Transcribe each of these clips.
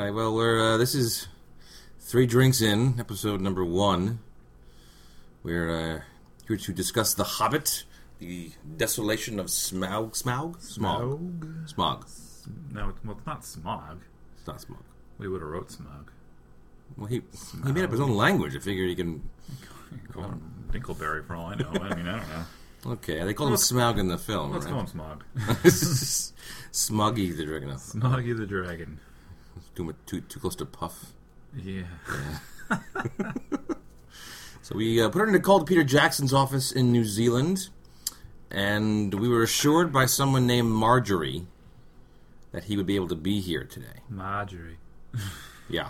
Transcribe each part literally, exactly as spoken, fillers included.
right, well, we're uh, this is Three Drinks In, episode number one. We're uh, here to discuss The Hobbit, the desolation of Smaug. Smaug? Smog. Smog. Smog. No, it- well, it's not smog. It's not Smog. We would have wrote smog. Well, he he made up his own language. I figure he can... Call him Dinkleberry for all I know. I mean, I don't know. Okay, they call him Smaug in the film, Let's right? call him Smog. Smoggy the Dragon. Smoggy the Dragon. Too, much, too, too close to Puff. Yeah. Yeah. So we uh, put it in a call to Peter Jackson's office in New Zealand, and we were assured by someone named Marjorie that he would be able to be here today. Marjorie. Yeah.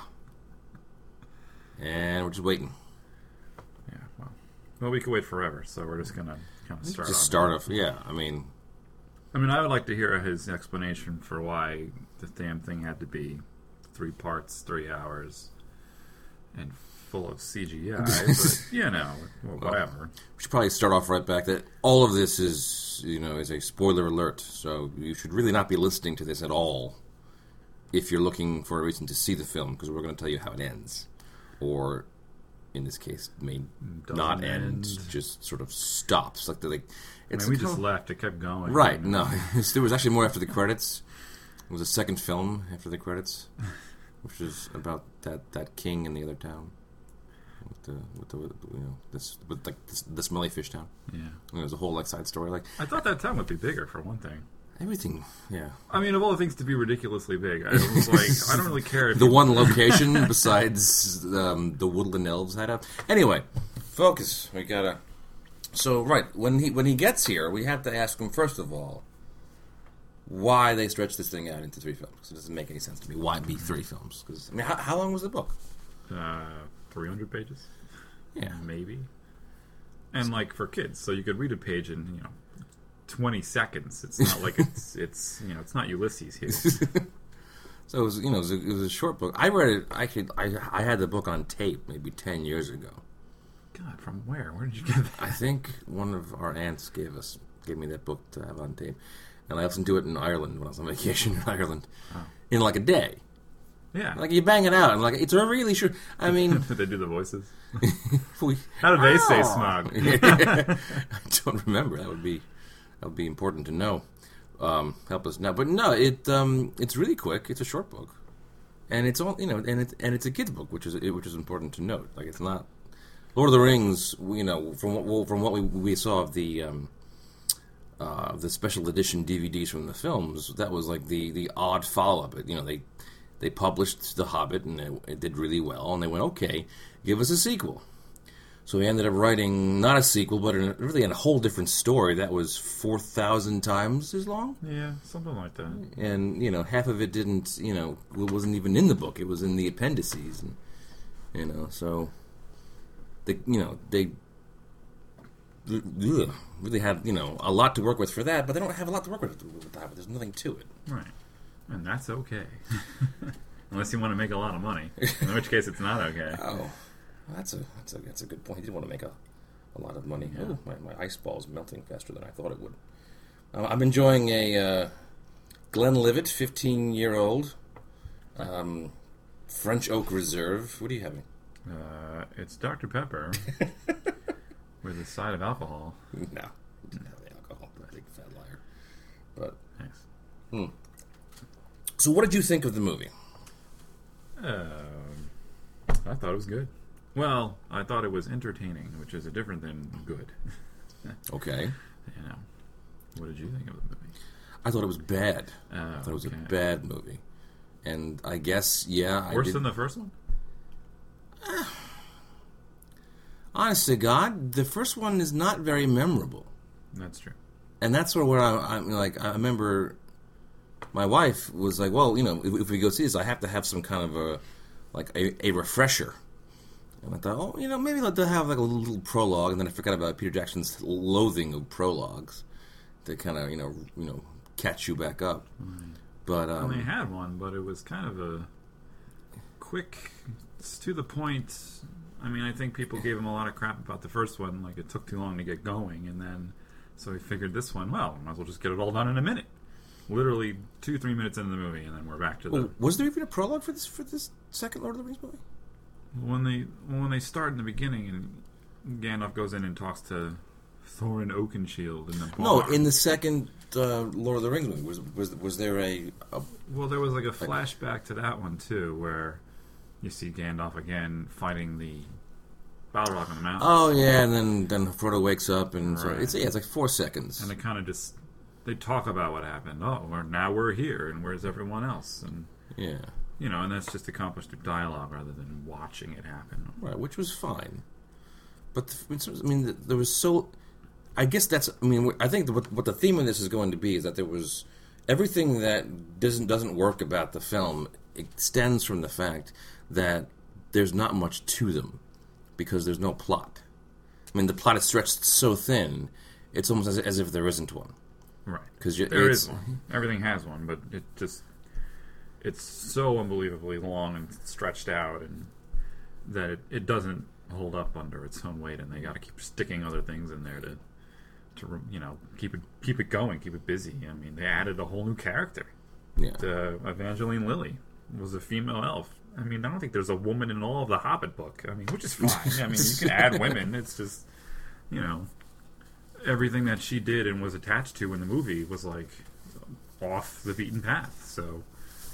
And we're just waiting. Yeah, well. Well, we could wait forever, so we're just going to kind of start Just off. start off, yeah. I mean, I mean, I would like to hear his explanation for why the damn thing had to be three parts, three hours, and full of C G I. But, you know, well, whatever. we should probably start off right back that all of this is, you know, is a spoiler alert. So you should really not be listening to this at all if you're looking for a reason to see the film, because we're going to tell you how it ends. Or, in this case, may Doesn't not end, end. just sort of stops. Like, the, like I it's mean, we just left. It kept going. right. No, there was actually more after the credits. It was a second film after the credits, which was about that, that king in the other town, with the with the you know this with like this, the smelly fish town. Yeah. And it was a whole like side story. Like I thought that town would be bigger, for one thing. everything, yeah. I mean, of all the things to be ridiculously big, I was like, I don't really care if The you- one location besides um, the woodland elves had up. Anyway, focus. We gotta. So right when he when he gets here, we have to ask him first of all why they stretched this thing out into three films. 'Cause it doesn't make any sense to me. Why be three films? Because I mean, how, how long was the book? uh, three hundred pages, Yeah, maybe. And like for kids, so you could read a page in you know twenty seconds. It's not like it's it's you know it's not Ulysses here. so it was you know it was, a, it was a short book. I read it. I could I I had the book on tape maybe ten years ago. God, from where? Where did you get that? I think one of our aunts gave us gave me that book to have on tape, and I listened to it in Ireland when I was on vacation in Ireland, Oh. in like a day. Yeah. Like you bang it out, and like it's a really short. I mean, Did they do the voices? we, How do they say Oh. smog? I don't remember. That would be that would be important to know. Um, help us now, but no, it um, it's really quick. It's a short book, and it's all you know, and it's and it's a kid's book, which is which is important to note. Like it's not Lord of the Rings. You know, from what well, from what we we saw of the um, uh, the special edition D V Ds from the films, that was like the the odd follow up. You know, they they published The Hobbit, and it, it did really well, and they went, okay, give us a sequel. So he ended up writing not a sequel, but a, really a whole different story that was four thousand times as long. Yeah, something like that. And, you know, half of it didn't, you know, it wasn't even in the book. It was in the appendices. And, you know, so, they, you know, they ugh, really had, you know, a lot to work with for that, but they don't have a lot to work with with that. There's nothing to it. Right. And that's okay. Unless you want to make a lot of money. In which case it's not okay. Oh, well, that's a that's a that's a good point. He did want to make a, a lot of money. Yeah. Oh, my, my ice ball is melting faster than I thought it would. Uh, I'm enjoying a uh, Glenlivet, fifteen year old, um, French Oak Reserve. What are you having? Uh, it's Doctor Pepper with a side of alcohol. No, it didn't have the alcohol. Big fat liar. But Thanks. hmm. So, what did you think of the movie? Um, I thought it was good. Well, I thought it was entertaining, which is a different than good. Okay, You know, what did you think of the movie? I thought it was bad. Oh, I thought it was okay. a bad movie, and I guess yeah, I Worse did. than the first one? Honest to God, the first one is not very memorable. That's true. And that's sort of where I, I'm like, I remember my wife was like, well, you know, if, if we go see this, I have to have some kind of a, like, a, a refresher. And I thought, oh, you know, maybe they'll have like a little, little prologue, and then I forgot about Peter Jackson's loathing of prologues to kind of, you know, you know, catch you back up. Right. But, um... Well, they had one, but it was kind of a quick, it's to the point. I mean, I think people gave him a lot of crap about the first one, like it took too long to get going, and then, so he figured this one, well, might as well just get it all done in a minute. literally two, three minutes into the movie, and then we're back to the. Well, was there even a prologue for this for this second Lord of the Rings movie? When they when they start in the beginning, and Gandalf goes in and talks to Thorin Oakenshield in the barn. No, in the second uh, Lord of the Rings movie, was was was there a, a well, there was like a flashback to that one too, where you see Gandalf again fighting the Balrog on the mountain. Oh yeah, and then then Frodo wakes up, and Right. so it's yeah, it's like four seconds. And they kind of just they talk about what happened. Oh, we're, now we're here, and where's everyone else? And yeah, you know, and that's just accomplished through dialogue rather than watching it happen. right, which was fine. But the, I mean, there was so. I guess that's. I mean, I think what what the theme of this is going to be is that there was everything that doesn't doesn't work about the film extends from the fact that there's not much to them because there's no plot. I mean, the plot is stretched so thin, it's almost as, as if there isn't one. Right. Because there is one. Everything has one, but it just it's so unbelievably long and stretched out, and that it, it doesn't hold up under its own weight, and they got to keep sticking other things in there to to you know keep it keep it going, keep it busy. I mean, they added a whole new character. Yeah. To Evangeline Lilly was a female elf. I mean, I don't think there's a woman in all of the Hobbit book. I mean, which is fine. I mean, you can add women. It's just, you know, everything that she did and was attached to in the movie was like off the beaten path. So,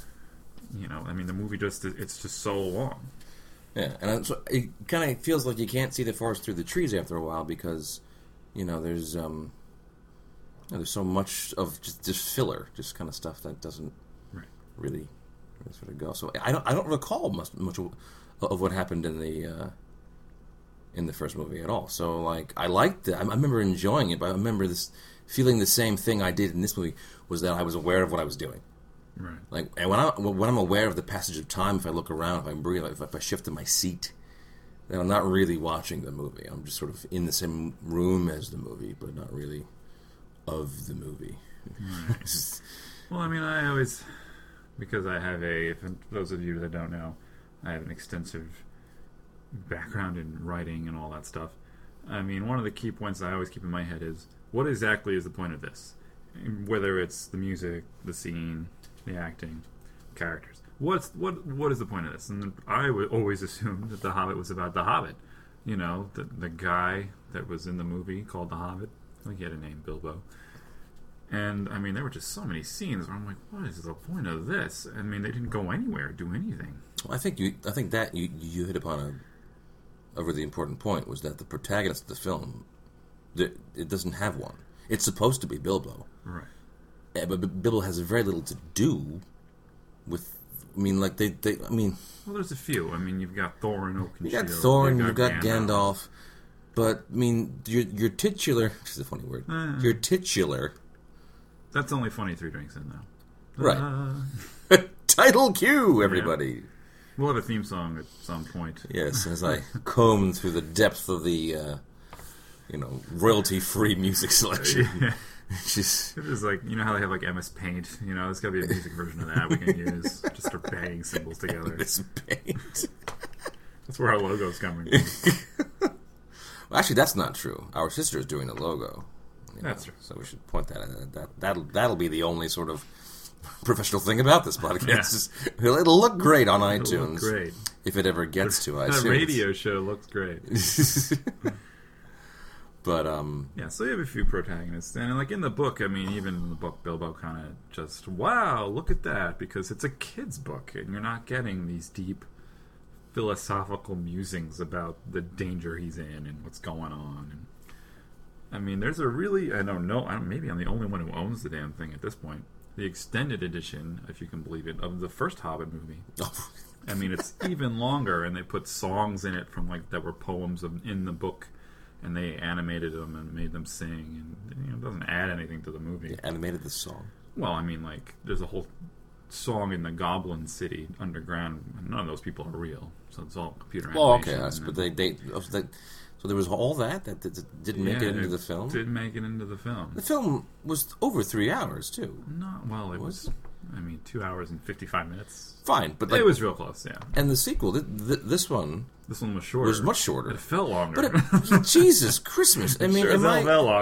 you know, I mean, the movie just it's just so long. Yeah, and so it kind of feels like you can't see the forest through the trees after a while because, you know, there's um, you know, there's so much of just, just filler, just kind of stuff that doesn't right. really, really sort of go. So I don't I don't recall much, much of, of what happened in the uh, in the first movie at all. So like I liked it. I, I remember enjoying it, but I remember this feeling the same thing I did in this movie was that I was aware of what I was doing. Right. Like, and when I when I'm aware of the passage of time, if I look around, if I breathe, if, if I shift in my seat, then I'm not really watching the movie. I'm just sort of in the same room as the movie, but not really of the movie. Right. Well, I mean, I always because I have a. For those of you that don't know, I have an extensive background in writing and all that stuff. I mean, one of the key points I always keep in my head is what exactly is the point of this? Whether it's the music, the scene, the acting, characters. What's what? What is the point of this? And I would always assume that The Hobbit was about the Hobbit. You know, the the guy that was in the movie called The Hobbit. I think he had a name, Bilbo. And I mean, there were just so many scenes where I'm like, what is the point of this? I mean, they didn't go anywhere, do anything. Well, I think you. I think that you you hit upon a a really important point was that the protagonist of the film, it, it doesn't have one. It's supposed to be Bilbo. Right. But Bilbo has very little to do with. I mean, like they, they. I mean, well, there's a few. I mean, you've got Thorin Oakenshield. You got Thorin. You've got Gandalf. Gandalf. But I mean, your your titular. Which is a funny word. Uh, your titular. That's only funny three drinks in though. Right. Uh, Title cue, everybody. Yeah. We'll have a theme song at some point. Yes, as I comb through the depth of the, uh, you know, royalty-free music selection. Yeah. Just, It is like, you know how they have like M S Paint? You know, there's got to be a music version of that we can use just for banging symbols together. M S Paint. That's where our logo's coming from. Well, actually, that's not true. Our sister is doing the logo. You know, That's true. So we should point that out. That, that'll, that'll be the only sort of professional thing about this podcast. Yeah. Is it'll, it'll look great on iTunes. It'll look great. If it ever gets to iTunes. That radio show looks great. But, um... Yeah, so you have a few protagonists. And, like, in the book, I mean, even in the book, Bilbo kind of just, wow, look at that. Because it's a kid's book, and you're not getting these deep philosophical musings about the danger he's in and what's going on. And I mean, there's a really, I don't know, I don't, maybe I'm the only one who owns the damn thing at this point. The extended edition, if you can believe it, of the first Hobbit movie. I mean, it's even longer, and they put songs in it from, like, that were poems of, in the book. And they animated them and made them sing, and you know, it doesn't add anything to the movie. They animated the song. Well, I mean, like, there's a whole song in the Goblin City underground. And none of those people are real, so it's all computer animation. Oh, okay, yes, but they, they, oh, so they, so there was all that that, that, that didn't make Yeah, it into it the film. Didn't make it into the film. The film was over three hours too. No, well, it was. Was I mean, two hours and fifty-five minutes. Fine, but like, It was real close, yeah. and the sequel, th- th- this one This one was shorter. was much shorter. It felt longer. But it, Jesus Christmas! I mean, sure as am hell I, felt longer.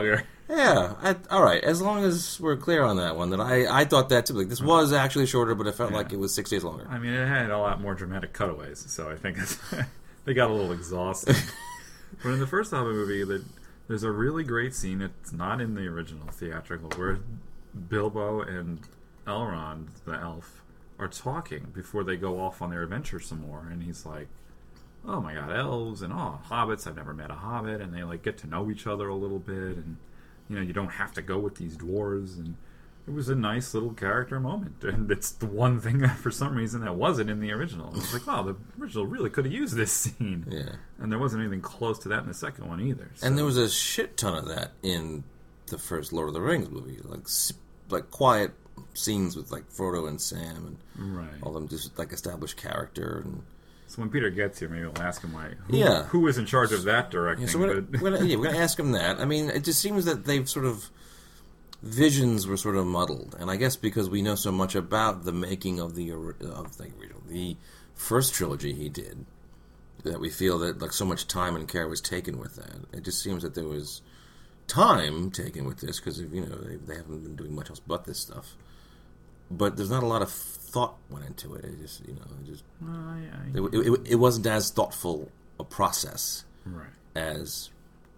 Yeah, I, all right. As long as we're clear on that one, that I, I thought that too. Like this was actually shorter, but it felt Yeah. like it was six days longer. I mean, it had a lot more dramatic cutaways, so I think it's, they got a little exhausted. But in the first Hobbit movie, that there's a really great scene. It's not in the original theatrical, where Bilbo and Elrond, the elf, are talking before they go off on their adventure some more, and he's like, "Oh my God, elves and oh hobbits! I've never met a hobbit," and they like get to know each other a little bit, and you know, you don't have to go with these dwarves, and it was a nice little character moment, and it's the one thing that for some reason that wasn't in the original. It was like, wow, the original really could have used this scene, Yeah, and there wasn't anything close to that in the second one either. So. and there was a shit ton of that in the first Lord of the Rings movie, like s- like quiet scenes with like Frodo and Sam and right. all them just like established character and. So when Peter gets here, maybe we'll ask him why. Who, Yeah. who is in charge of that directing? Yeah, so we're, but... we're, gonna, yeah, we're gonna ask him that. I mean, it just seems that they've sort of visions were sort of muddled, and I guess because we know so much about the making of the ori- of the, original- the first trilogy he did, that we feel that like so much time and care was taken with that. It just seems that there was time taken with this because you know they, they haven't been doing much else but this stuff. But there's not a lot of thought went into it. It just you know it just Well, I, I... it, it, it wasn't as thoughtful a process Right. as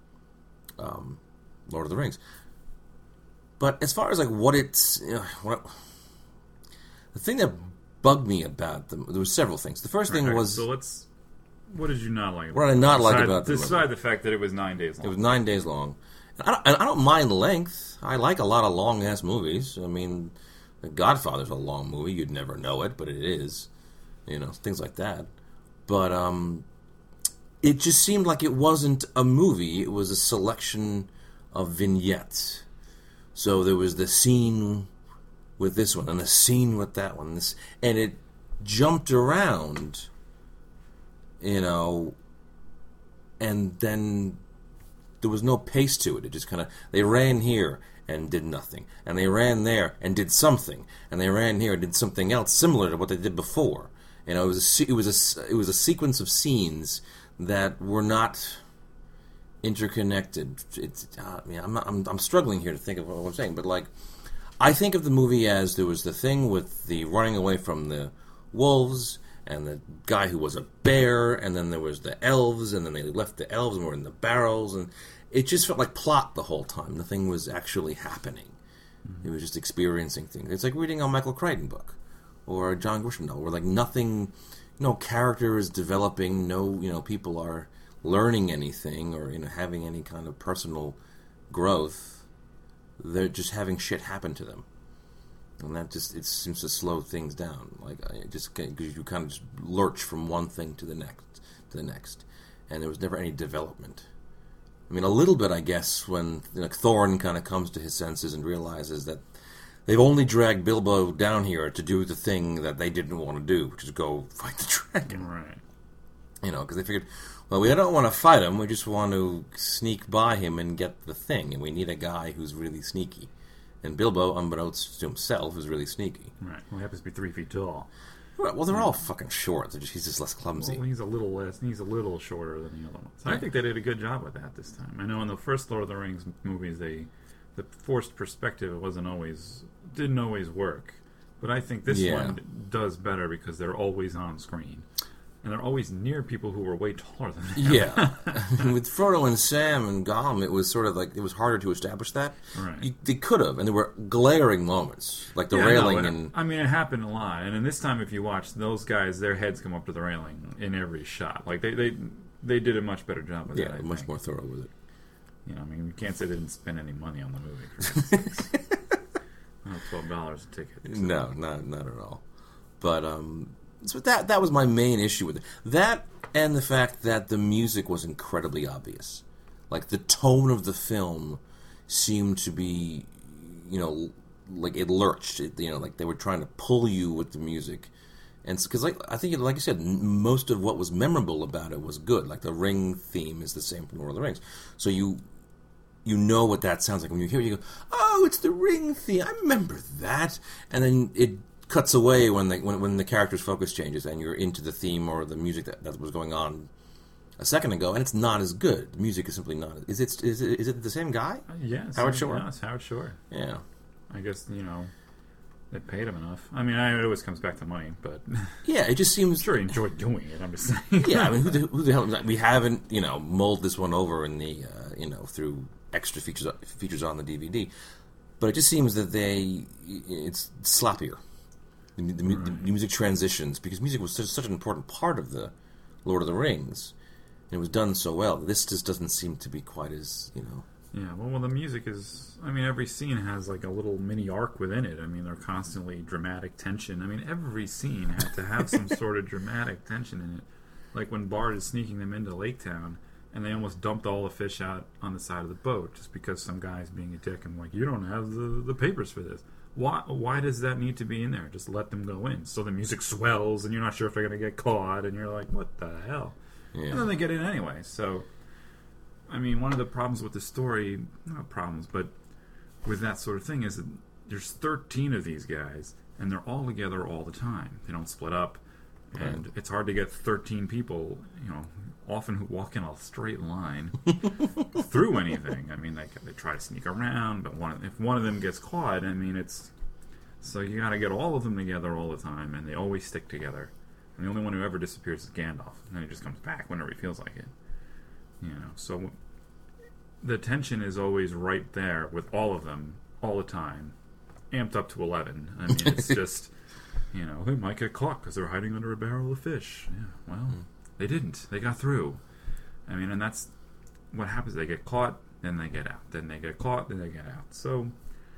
um, Lord of the Rings. But as far as like what it's, you know, what the thing that bugged me about them, there were several things. The first thing Right, was so let's. What did you not like? what did I not like Beside- about the movie? Beside the fact that it was nine days long. It was nine days long. And I don't, and I don't mind length. I like a lot of long ass movies. I mean, The Godfather's a long movie. You'd never know it, but it is. You know, things like that. But um, it just seemed like it wasn't a movie. It was a selection of vignettes. So there was the scene with this one and the scene with that one, this, and it jumped around, you know, and then there was no pace to it. It just kind of, they ran here and did nothing, and they ran there and did something, and they ran here and did something else similar to what they did before. You know, it was a, se- it was a, it was a sequence of scenes that were not interconnected. It's, uh, I mean, I'm, not, I'm I'm struggling here to think of what I'm saying, but like, I think of the movie as there was the thing with the running away from the wolves and the guy who was a bear, and then there was the elves, and then they left the elves and were in the barrels, and it just felt like plot the whole time. Nothing was actually happening. Mm-hmm. It was just experiencing things. It's like reading a Michael Crichton book or a John Grisham novel, where like nothing, no character is developing, no you know people are learning anything or you know having any kind of personal growth. They're just having shit happen to them, and that just it seems to slow things down. Like it just because you kind of just lurch from one thing to the next to the next, and there was never any development. I mean, a little bit, I guess, when you know, Thorin kind of comes to his senses and realizes that they've only dragged Bilbo down here to do the thing that they didn't want to do, which is go fight the dragon. Right. You know, because they figured, well, we don't want to fight him. We just want to sneak by him and get the thing. And we need a guy who's really sneaky. And Bilbo, unbeknownst to himself, is really sneaky. Right. Well, he happens to be three feet tall. Well, well they're all fucking short. They're just, he's just less clumsy. Well, he's a little less. He's a little shorter than the other ones. Yeah. I think they did a good job with that this time. I know in the first Lord of the Rings movies, they the forced perspective wasn't always didn't always work. But I think this Yeah. one does better because they're always on screen. And they're always near people who are way taller than them. Yeah. With Frodo and Sam and Gollum, it was sort of like, it was harder to establish that. Right. You, they could have, and there were glaring moments, like the Yeah, railing no, it- and... I mean, it happened a lot. And in this time, if you watch, those guys, their heads come up to the railing in every shot. Like, they they, they did a much better job with Yeah, that, I much think. more thorough with it. You know, I mean, you can't say they didn't spend any money on the movie. For God's sakes. Well, twelve dollars a ticket. So. No, not not at all. But um, so that that was my main issue with it. That and the fact that the music was incredibly obvious. Like the tone of the film seemed to be, you know, like it lurched. It, you know, like they were trying to pull you with the music. And because, like I think, like you said, n- most of what was memorable about it was good. Like the Ring theme is the same from Lord of the Rings, so you you know what that sounds like when you hear it. You go, "Oh, it's the Ring theme. I remember that." And then it cuts away when the when, when the character's focus changes and you're into the theme or the music that, that was going on a second ago, and it's not as good. The music is simply not. Is it? Is it? Is it the same guy? Uh, yeah, Howard same- Shore. Yeah, it's Howard Shore. Yeah. I guess, you know, they paid him enough. I mean, I, it always comes back to money, but Yeah, it just seems. I'm sure he enjoyed doing it. I'm just saying. Yeah, I mean, who the, who the hell? We haven't, you know, mulled this one over in the, uh, you know, through extra features features on the D V D, but it just seems that they, it's sloppier. The, the, Right. the music transitions, because music was such, such an important part of the Lord of the Rings, and it was done so well. This just doesn't seem to be quite as, you know. Yeah, well, well, the music is... I mean, every scene has, like, a little mini arc within it. I mean, they're constantly dramatic tension. I mean, every scene had to have some sort of dramatic tension in it. Like when Bard is sneaking them into Lake Town, and they almost dumped all the fish out on the side of the boat just because some guy's being a dick and like, you don't have the, the papers for this. Why, why does that need to be in there? Just let them go in. So the music swells, and you're not sure if they're going to get caught, and you're like, what the hell? Yeah. And then they get in anyway, so... I mean, one of the problems with the story, not problems, but with that sort of thing is that there's thirteen of these guys, and they're all together all the time. They don't split up, and Right. it's hard to get thirteen people, you know, often who walk in a straight line through anything. I mean, they they try to sneak around, but one if one of them gets caught, I mean, it's so you got to get all of them together all the time, and they always stick together. And the only one who ever disappears is Gandalf, and then he just comes back whenever he feels like it. You know, so the tension is always right there with all of them all the time, amped up to eleven. I mean, it's just, you know, they might get caught because they're hiding under a barrel of fish. Yeah, well, mm. they didn't. They got through. I mean, and that's what happens. They get caught, then they get out. Then they get caught, then they get out. So,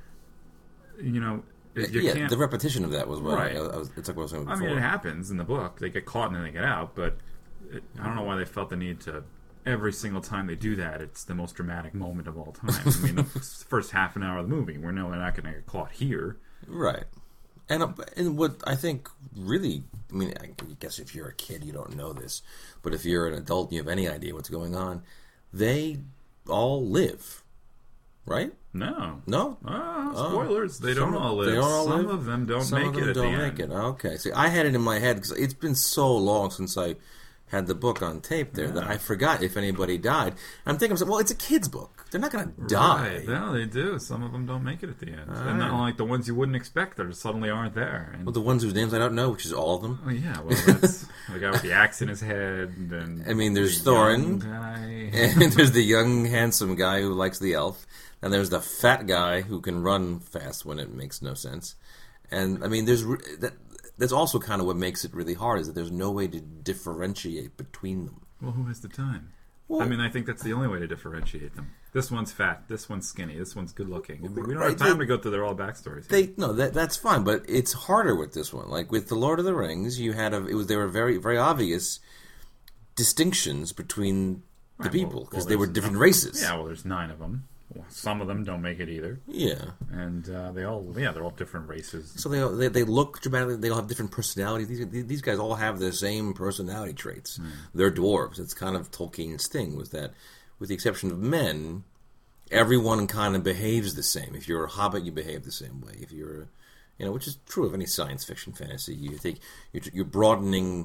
you know, you yeah, can't... the repetition of that was what Right. I, I was, it's like what I was saying I before. mean, it happens in the book. They get caught and then they get out, but it, I don't know why they felt the need to... Every single time they do that, it's the most dramatic moment of all time. I mean, the first half an hour of the movie, we're no, they're not going to get caught here. Right. And, uh, and what I think really, I mean, I guess if you're a kid, you don't know this, but if you're an adult and you have any idea what's going on, they all live, right? No. No? Oh, spoilers. Oh, they don't some, all live. They don't all some live? of them don't some make of them it at don't the make end. it. Okay. See, I had it in my head because it's been so long since I had the book on tape there Yeah. that I forgot if anybody died. I'm thinking, well, it's a kid's book. They're not going to die. Right. No, they do. Some of them don't make it at the end. All and not right. like the ones you wouldn't expect that suddenly aren't there. And, Well, the ones whose names I don't know, which is all of them. oh, yeah, well, that's the guy with the axe in his head. And I mean, there's the Thorin. young guy. And there's the young, handsome guy who likes the elf. And there's the fat guy who can run fast when it makes no sense. And, I mean, there's re- that. That's also kind of what makes it really hard, is that there's no way to differentiate between them. Well, who has the time? Well, I mean, I think that's the only way to differentiate them. This one's fat, this one's skinny, this one's good looking. I mean, we don't Right, have time they- to go through their all backstories. They no, that that's fine, but it's harder with this one. Like with the Lord of the Rings, you had a it was there were very very obvious distinctions between the Right, people well- because well, they were there's- different races. Yeah, well, there's nine of them. Well, some of them don't make it either, Yeah. and uh, they all, yeah, they're all different races. So they, all- they they look dramatically. They all have different personalities. These these guys all have the same personality traits. Mm. They're dwarves. It's kind of Tolkien's thing was that, with the exception of men, everyone kind of behaves the same. If you're a hobbit, you behave the same way. If you're, you know, which is true of any science fiction fantasy. You think you're, you're broadening,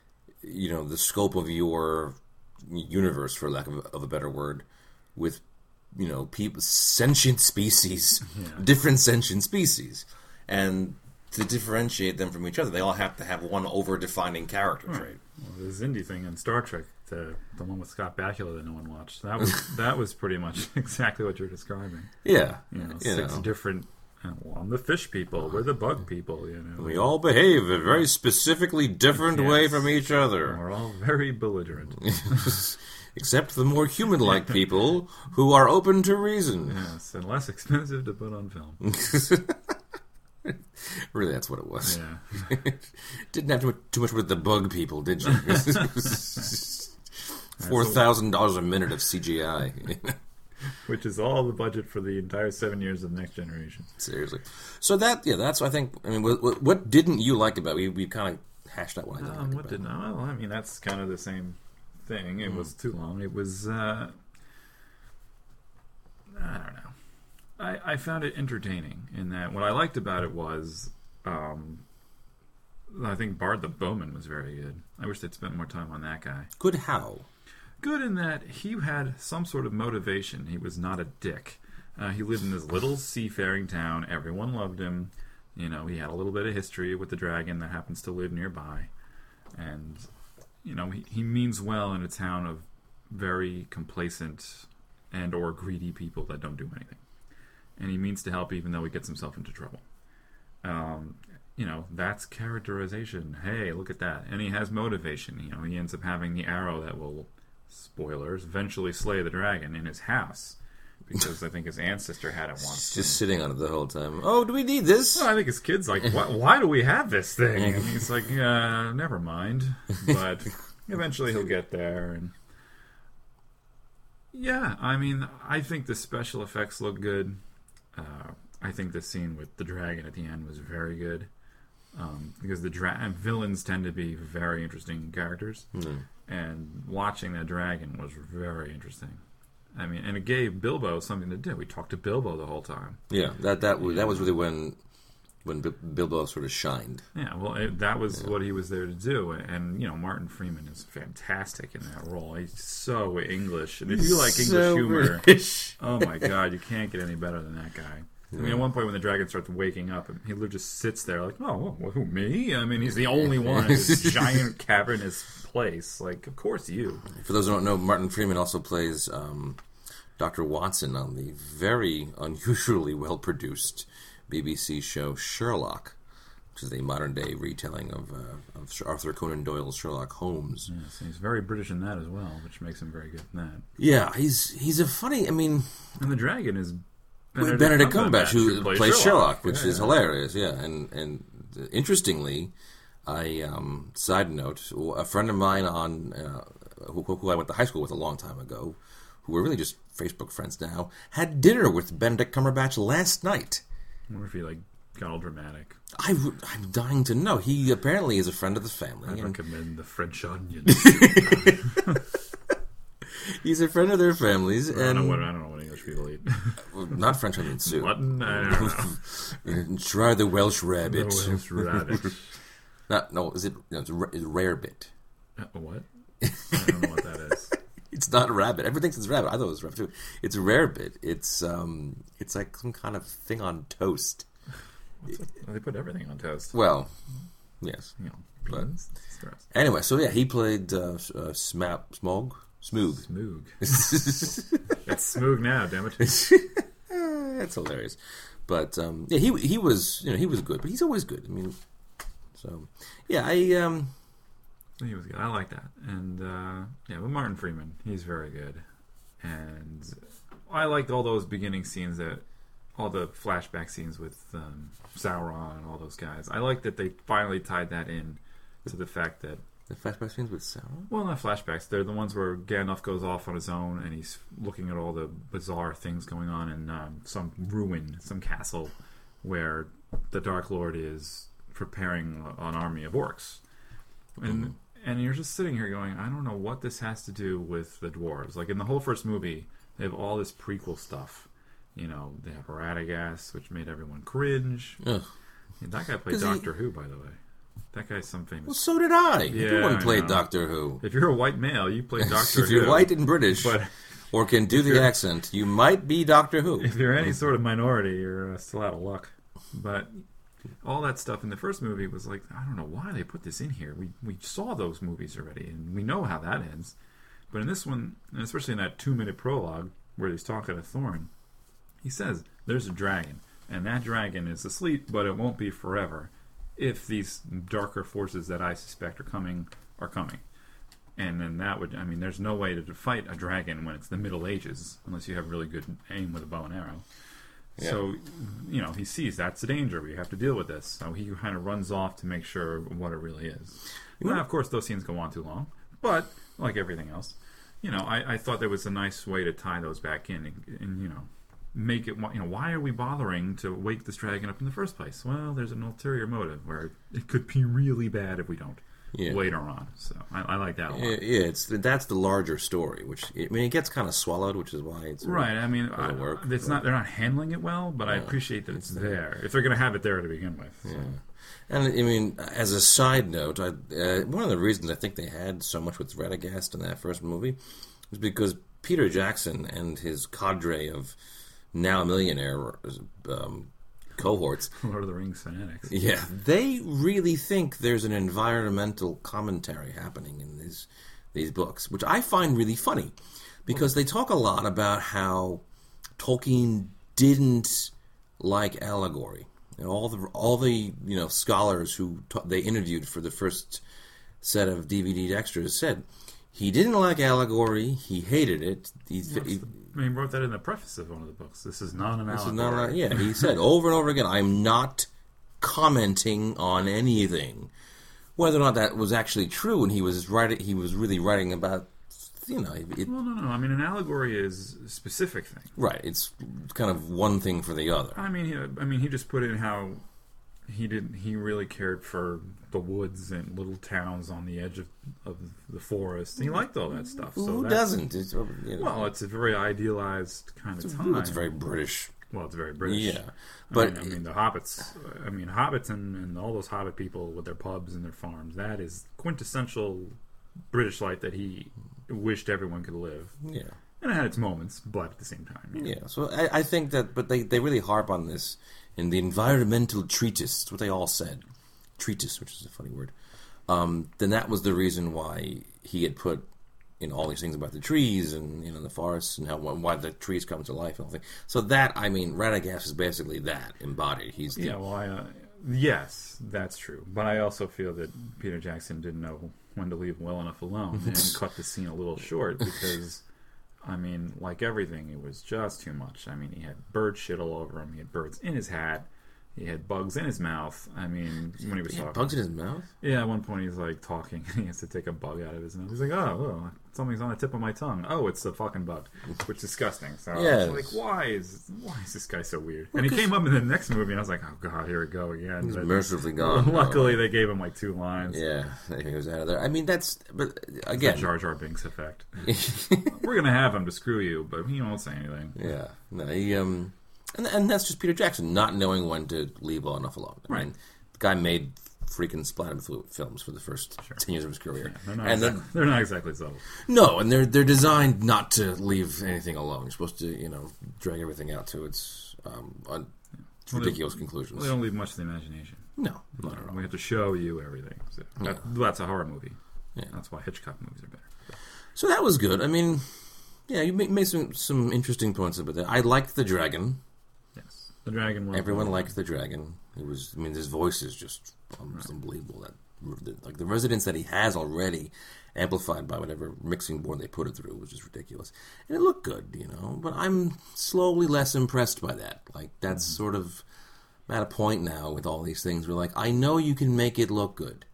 you know, the scope of your universe, for lack of, of a better word, with, you know, people, sentient species, Yeah. different sentient species, and to differentiate them from each other, they all have to have one over-defining character Right. trait. Well, the Zindi thing in Star Trek, the the one with Scott Bakula that no one watched, that was that was pretty much exactly what you're describing. Yeah, You know, you six know. different. Uh, well, I'm the fish people. We're the bug people. You know, We all behave a very specifically different way Yes. from each other. We're all very belligerent. Except the more human-like people who are open to reason. Yes, and less expensive to put on film. Really, that's what it was. Yeah. Didn't have too much, too much with the bug people, did you? Four thousand dollars a minute of C G I. Which is all the budget for the entire seven years of Next Generation. Seriously. So that, yeah, that's, I think, I mean, what, what, what didn't you like about it? We, we kind of hashed out what I didn't Um, like what about did it. well, I mean, that's kind of the same thing. It Mm. was too long. It was, uh, I don't know. I, I found it entertaining in that what I liked about it was, um, I think Bard the Bowman was very good. I wish they'd spent more time on that guy. Good how? good in that he had some sort of motivation. He was not a dick. Uh, he lived in this little seafaring town. Everyone loved him. You know, he had a little bit of history with the dragon that happens to live nearby. And, you know, he, he means well in a town of very complacent and or greedy people that don't do anything. And he means to help even though he gets himself into trouble. Um, you know, that's characterization. Hey, look at that. And he has motivation. You know, he ends up having the arrow that will, spoilers, eventually slay the dragon in his house. Because I think his ancestor had it once. Just sitting on it the whole time. Oh, do we need this? Well, I think his kid's like, why, why do we have this thing? And he's like, yeah, never mind. But eventually he'll get there. And yeah, I mean, I think the special effects look good. Uh, I think the scene with the dragon at the end was very good. Um, because the dra- villains tend to be very interesting characters. Hmm. And watching that dragon was very interesting. I mean, and it gave Bilbo something to do. We talked to Bilbo the whole time. Yeah, that that was, that was really when when B- Bilbo sort of shined. Yeah, well, it, that was Yeah. what he was there to do. And, you know, Martin Freeman is fantastic in that role. He's so English. And if you like English So humor, British. oh my God, you can't get any better than that guy. I mean, at one point when the dragon starts waking up, he literally just sits there like, oh, well, who, me? I mean, he's the only one in this giant cavernous place. Like, of course you. For those who don't know, Martin Freeman also plays um, Doctor Watson on the very unusually well-produced B B C show Sherlock, which is a modern-day retelling of, uh, of Arthur Conan Doyle's Sherlock Holmes. Yes, he's very British in that as well, which makes him very good in that. Yeah, he's he's a funny, I mean... And the dragon is Benedict, Benedict, Cumberbatch, who plays, plays Sherlock, Sherlock which yeah, is yeah. hilarious, yeah. And and interestingly, I um, side note, a friend of mine on uh, who, who I went to high school with a long time ago, who were really just Facebook friends now, had dinner with Benedict Cumberbatch last night. I wonder if he like got all dramatic. I, am dying to know. He apparently is a friend of the family. I and recommend the French onion. he's a friend of their families. I, don't and know what, I don't know what English people eat. well, not French onion soup. Mutton? I don't know. Try the Welsh rabbit. The Welsh rabbit. Not, no, is it? No, it's, a, it's a rare bit. Uh, what? I don't know what that is. It's not a rabbit. Everyone thinks it's rabbit. I thought it was rabbit too. It's a rare bit. It's um, it's like some kind of thing on toast. Well, they put everything on toast. Well, yes. You know, But- beans. It's gross. Anyway, so yeah, he played uh, uh, Smap, Smog, Smoog. Smoog. That's It's Smoog now, damn it. hilarious. But um, yeah, he he was you know he was good, but he's always good. I mean, so yeah, I um, He was good. I like that. And, uh, yeah, but Martin Freeman, he's very good. And I liked all those beginning scenes that, all the flashback scenes with um, Sauron and all those guys. I like that they finally tied that in to the fact that, the flashback scenes with Sauron. well, not flashbacks. They're the ones where Gandalf goes off on his own and he's looking at all the bizarre things going on in um, some ruin, some castle, where the Dark Lord is preparing an army of orcs. And Mhm. and you're just sitting here going, I don't know what this has to do with the dwarves. Like in the whole first movie, they have all this prequel stuff. You know, they have Radagast, which made everyone cringe. Ugh. Yeah, that guy played 'Cause he- Doctor Who, by the way. That guy's some famous. Well, so did I. Yeah, Everyone I played know. Doctor Who. If you're a white male, you play Doctor If you're Who. white and British, But or can do the you're- accent, you might be Doctor Who. if you're any sort of minority, you're uh, still out of luck. But all that stuff in the first movie was like, I don't know why they put this in here. We we saw those movies already, and we know how that ends. But in this one, and especially in that two-minute prologue where he's talking to Thorin, he says, there's a dragon, and that dragon is asleep, but it won't be forever if these darker forces that I suspect are coming are coming. And then that would, I mean, there's no way to fight a dragon when it's the Middle Ages, unless you have really good aim with a bow and arrow. Yeah. So, you know, he sees that's a danger. We have to deal with this. So he kind of runs off to make sure what it really is. You Now, know- of course, those scenes go on too long. But, like everything else, you know, I, I thought there was a nice way to tie those back in and, and, you know, make it, you know, why are we bothering to wake this dragon up in the first place? Well, there's an ulterior motive where it could be really bad if we don't Yeah. later on. So I, I like that a lot. Yeah, yeah, it's that's the larger story, which I mean, it gets kind of swallowed, which is why it's Right. I mean, I, doesn't work, it's but- not. They're not handling it well, but I Yeah, appreciate that it's, it's there. If they're going to have it there to begin with. So. Yeah. And I mean, as a side note, I, uh, one of the reasons I think they had so much with Radagast in that first movie was because Peter Jackson and his cadre of now millionaire um, cohorts, Lord of the Rings fanatics. yeah, they really think there's an environmental commentary happening in these these books, which I find really funny, because they talk a lot about how Tolkien didn't like allegory. And all the all the you know scholars who ta- they interviewed for the first set of D V D extras said he didn't like allegory. He hated it. He, he, I mean, he wrote that in the preface of one of the books. This is not an this allegory. is not a, yeah, he said over and over again, "I'm not commenting on anything." Whether or not that was actually true, and he was writing, he was really writing about, you know, it, Well, no, no. I mean, an allegory is a specific thing. right. It's kind of one thing for the other. I mean, he, I mean, he just put in how he didn't. He really cared for the woods and little towns on the edge of, of the forest. He liked all that stuff. So Who that's- doesn't? It's, you know, Well, it's a very idealized kind of it's, time. it's very British. Well, it's very British. Yeah, But but I mean, I mean, the hobbits. I mean, hobbits and, and all those hobbit people with their pubs and their farms. That is quintessential British life that he wished everyone could live. yeah. And it had its moments, but at the same time, yeah. Yeah, so I, I think that, but they, they really harp on this in the environmental treatise. It's what they all said, treatise, which is a funny word. Um, then that was the reason why he had put, you know, all these things about the trees and you know the forests and how why the trees come to life and all that. So that I mean, Radagast is basically that embodied. He's the, Yeah, well, I, uh, yes, that's true. But I also feel that Peter Jackson didn't know when to leave well enough alone and cut the scene a little short because, I mean, like everything, it was just too much. I mean, he had bird shit all over him. He had birds in his hat. He had bugs in his mouth. I mean, when he was he had talking. bugs in his mouth. Yeah, at one point he's like talking and he has to take a bug out of his mouth. He's like, oh, well, something's on the tip of my tongue. Oh, it's a fucking bug, which is disgusting. So Yes. I was like, why is why is this guy so weird? And he came up in the next movie and I was like, oh god, here we go again. He's But mercifully gone. luckily they gave him like two lines. Yeah, he was out of there. I mean, that's but The again, Jar Jar Binks effect. We're gonna have him to screw you, but he won't say anything. yeah, no, he um, and and that's just Peter Jackson not knowing when to leave well enough alone. I Right. mean, the guy made freaking splatter fl- films for the first Sure. ten years of his career, They're not, and exactly, then they're not exactly subtle. no, and they're they're designed not to leave anything alone. You're supposed to you know drag everything out to its um un- Well, ridiculous they- conclusions. They don't leave much to the imagination. No, not at all. We have to show you everything. So that, That's a horror movie. Yeah. That's why Hitchcock movies are better. So that was good. I mean, yeah, you made, made some some interesting points about that. I liked the dragon. Yes. The Dragon World. Everyone liked the dragon. It was, I mean, his voice is just almost unbelievable. That like the resonance that he has already, amplified by whatever mixing board they put it through, was just ridiculous. And it looked good, you know. But I'm slowly less impressed by that. Like that's Mm-hmm. sort of I'm at a point now with all these things where, like, I know you can make it look good.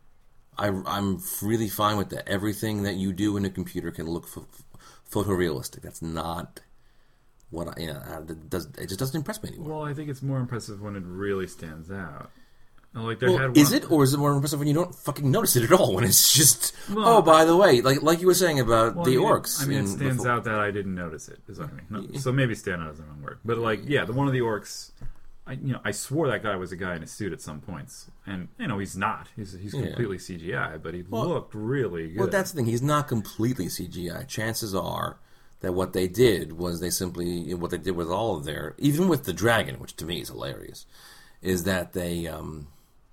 I, I'm really fine with that. Everything that you do in a computer can look ph- photorealistic. That's not what I, you know, it, does, it just doesn't impress me anymore. Well, I think it's more impressive when it really stands out. Like they Well, had is one- it, or is it more impressive when you don't fucking notice it at all? When it's just, Well, oh, by the way, like like you were saying about Well, the I mean, orcs. I mean, it in stands the, out that I didn't notice it. Is what I mean. No, so maybe stand out is the wrong word, but like, yeah, the one of the orcs. I, you know, I swore that guy was a guy in a suit at some points, and you know he's not. He's he's Yeah. completely C G I, but he Well- looked really good. Well, that's the thing. He's not completely C G I. Chances are that what they did was they simply what they did with all of their, even with the dragon, which to me is hilarious, is that they um,